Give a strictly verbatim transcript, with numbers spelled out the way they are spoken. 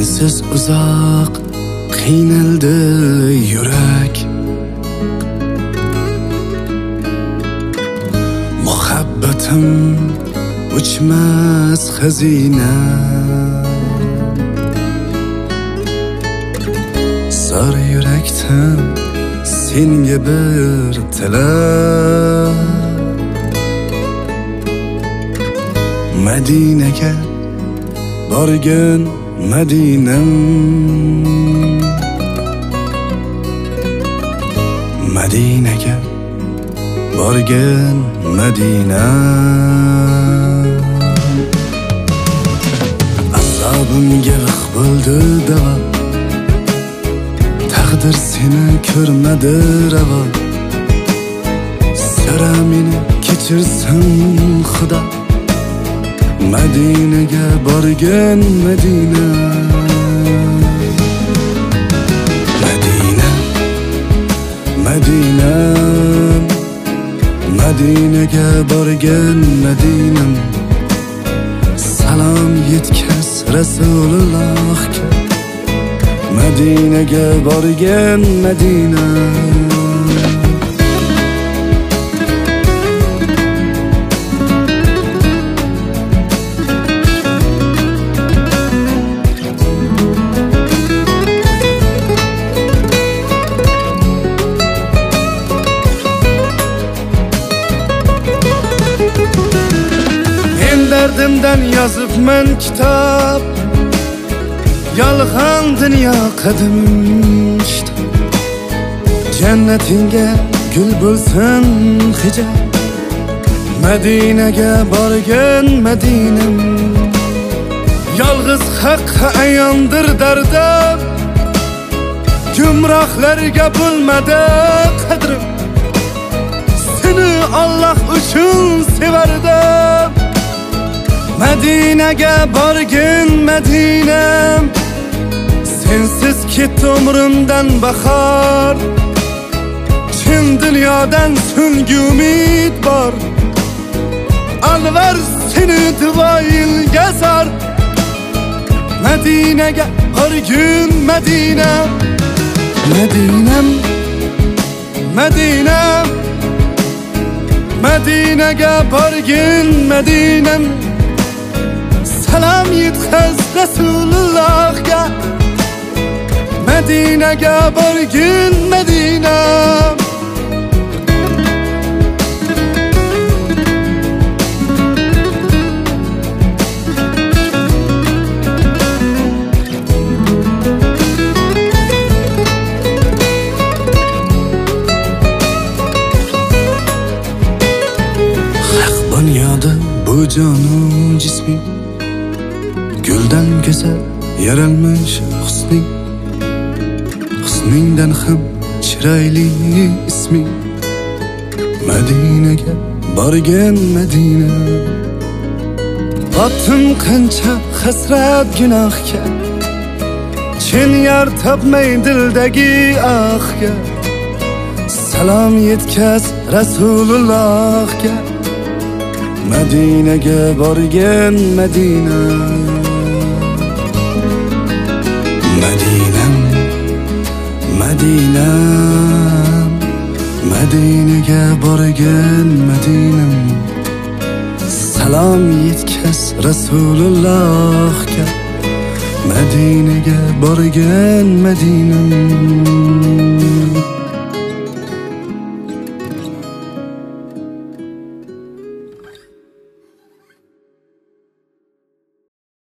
sensiz uzoq qiynaldi yurak. Muhabbatim o'chmas xazina, zor yurakdan senga bir tilab, Madinaga borgin Madinam, Madinaga borgin Madinam. Azobimga vaq bo'ldi davo, taqdir seni ko'rmadi ravo. Sira meni kechirsin Xudo, Madinaga borgin Madina. Madina, Madina, Madinaga borgin Madinam. Salom yetkaz Rasulullohga, Madinaga borgin Madina. Derdimden yazıbmen kitap, yalğan dünya qadimishdi. Cennetinge gül bulsin hicab, Madinaga borgin Madinam. Yalğız haqqa ayondir dardim, gumrohlarga bo'lmadi qadrim. Seni Allah uchun sevardim, Madinaga borgin Madinam. Sensiz ketdi umrimdan bahor, chin dunyodan so'nggi umid bor. Alvar seni duoyilga zor, Madinaga borgin Madinam. Madinam, Madinam, Madinaga borgin Madinam. Salom yetkaz Rasulullohga, Madinaga borgin Madina. Haq bunyodi bu jonim jismim, guldan go'zal yaralmish husning. Husningdan ham chiroyli isming, Madinaga borgin Madina. Botdim qancha hasrat gunohga, chin yar topmay dildagi ahga. Salom yetkaz Rasulullohga, Madinaga borgin Madina. Madinam, Madina, Madinaga borgin Madinam. Salom yetkaz Rasulullohga, Madinaga borgin Madinam.